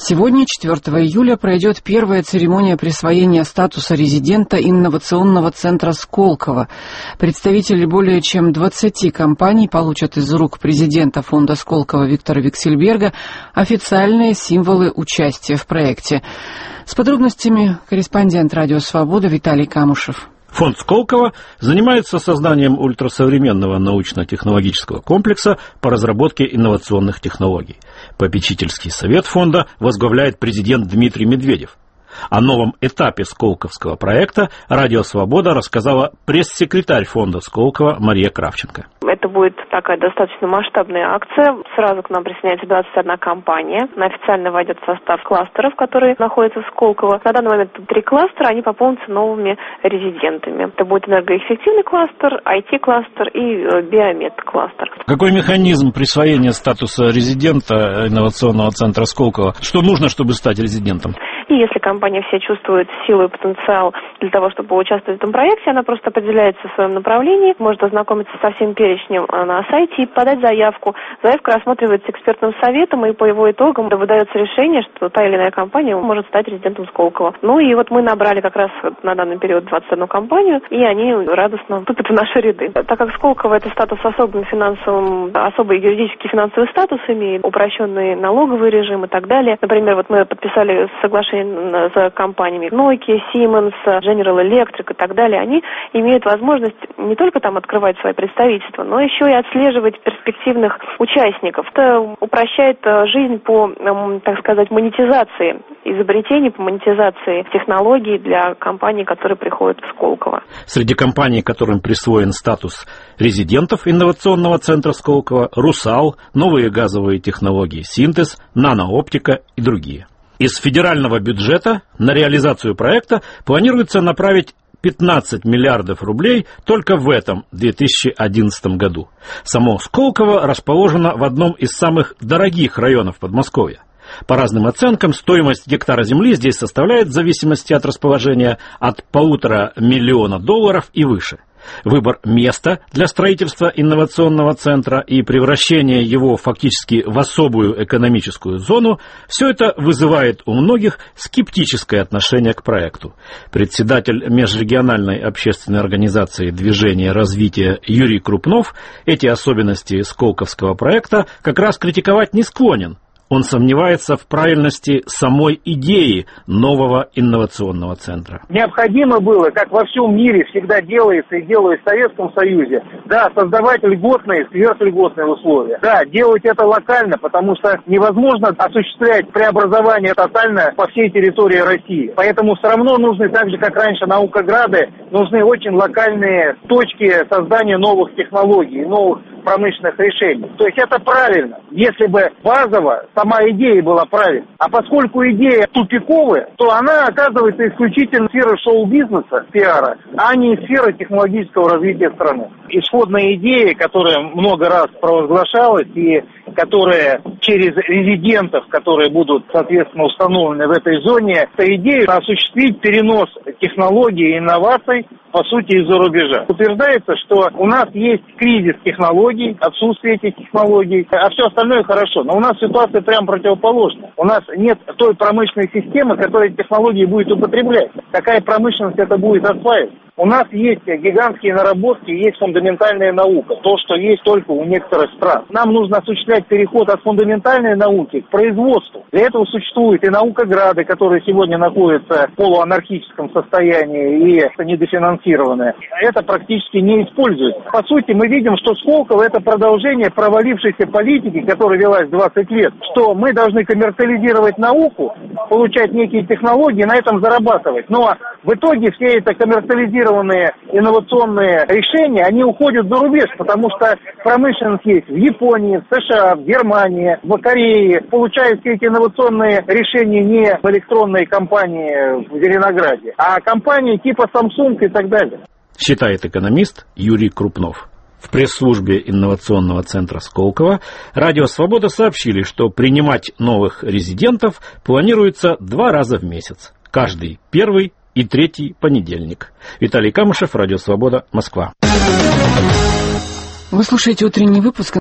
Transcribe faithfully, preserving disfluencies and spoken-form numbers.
Сегодня, четвёртого июля, пройдет первая церемония присвоения статуса резидента инновационного центра Сколково. Представители более чем двадцати компаний получат из рук президента фонда Сколково Виктора Виксельберга официальные символы участия в проекте. С подробностями корреспондент «Радио Свобода» Виталий Камушев. Фонд Сколково занимается созданием ультрасовременного научно-технологического комплекса по разработке инновационных технологий. Попечительский совет фонда возглавляет президент Дмитрий Медведев. О новом этапе сколковского проекта «Радио Свобода» рассказала пресс-секретарь фонда Сколково Мария Кравченко. Это будет такая достаточно масштабная акция. Сразу к нам присоединяется двадцать одна компания. Она официально войдет в состав кластеров, которые находятся в Сколково. На данный момент три кластера, они пополнятся новыми резидентами. Это будет энергоэффективный кластер, ай ти-кластер и биомед-кластер. Какой механизм присвоения статуса резидента инновационного центра Сколково? Что нужно, чтобы стать резидентом? И если компания все чувствует силу и потенциал для того, чтобы участвовать в этом проекте, она просто определяется в своем направлении, может ознакомиться со всем перечнем на сайте и подать заявку. Заявка рассматривается экспертным советом, и по его итогам выдается решение, что та или иная компания может стать резидентом Сколково. Ну и вот мы набрали как раз на данный период двадцать одну компанию, и они радостно вступят в наши ряды. Так как Сколково это статус с особым финансовым, особый юридический финансовый статус имеет, упрощенный налоговый режим и так далее. Например, вот мы подписали соглашение с компаниями Nokia, Siemens, General Electric и так далее, они имеют возможность не только там открывать свои представительства, но еще и отслеживать перспективных участников. Это упрощает жизнь по, так сказать, монетизации изобретений, по монетизации технологий для компаний, которые приходят в Сколково. Среди компаний, которым присвоен статус резидентов инновационного центра Сколково, «Русал», новые газовые технологии «Синтез», «Нанооптика» и другие. Из федерального бюджета на реализацию проекта планируется направить пятнадцать миллиардов рублей только в этом две тысячи одиннадцатом году. Само Сколково расположено в одном из самых дорогих районов Подмосковья. По разным оценкам, стоимость гектара земли здесь составляет, в зависимости от расположения, от полутора миллиона долларов и выше. Выбор места для строительства инновационного центра и превращение его фактически в особую экономическую зону – все это вызывает у многих скептическое отношение к проекту. Председатель межрегиональной общественной организации «Движение развития» Юрий Крупнов эти особенности сколковского проекта как раз критиковать не склонен. Он сомневается в правильности самой идеи нового инновационного центра. Необходимо было, как во всем мире всегда делается и делают в Советском Союзе, да, создавать льготные, сверхльготные условия. Да, делать это локально, потому что невозможно осуществлять преобразование тотально по всей территории России. Поэтому все равно нужны, так же как раньше наукограды, нужны очень локальные точки создания новых технологий, новых промышленных решений. То есть это правильно, если бы базово сама идея была правильной. А поскольку идея тупиковая, то она оказывается исключительно сфера шоу-бизнеса, пиара, а не сфера технологического развития страны. Исходная идея, которая много раз провозглашалась и которая через резидентов, которые будут, соответственно, установлены в этой зоне, это идея осуществить перенос технологий и инноваций, по сути, из-за рубежа. Утверждается, что у нас есть кризис технологий, отсутствие этих технологий, а все остальное хорошо. Но у нас ситуация прям противоположная. У нас нет той промышленной системы, которая технологии будет употреблять. Какая промышленность это будет осваивать? У нас есть гигантские наработки, есть фундаментальная наука, то, что есть только у некоторых стран. Нам нужно осуществлять переход от фундаментальной науки к производству. Для этого существуют и наукограды, которые сегодня находятся в полуанархическом состоянии и недофинансированные. Это практически не используется. По сути, мы видим, что Сколково – это продолжение провалившейся политики, которая велась двадцать лет, что мы должны коммерциализировать науку, получать некие технологии, на этом зарабатывать. Но в итоге все это коммерциализированные инновационные решения, они уходят за рубеж, потому что промышленность есть в Японии, в США, в Германии, в Корее. Получают все эти инновационные решения не в электронной компании в Зеленограде, а компании типа Samsung и так далее. Считает экономист Юрий Крупнов. В пресс-службе инновационного центра Сколково «Радио Свобода» сообщили, что принимать новых резидентов планируется два раза в месяц. Каждый первый и третий понедельник. Виталий Камушев, Радио Свобода, Москва. Вы слушаете утренний выпуск